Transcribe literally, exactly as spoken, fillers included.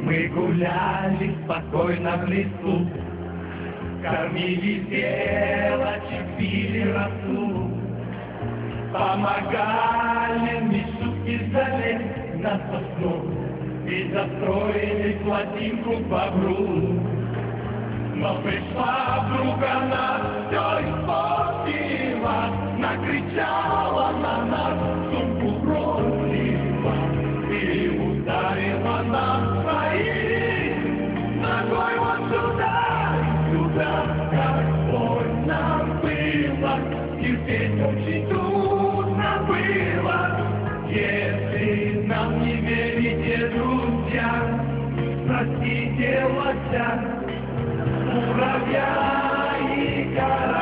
Мы гуляли спокойно в лесу, кормили мелочи, пили росу, помогали Мишутке залезть на сосну и застроили плотинку к бобру. Но пришла вдруг она, все испортила, накричала на нас, сумку бросила и ударила нас своей ногой вот сюда, сюда, как больно было, и здесь очень трудно было. Если нам не верите, друзья, спросите лося, муравья и гора.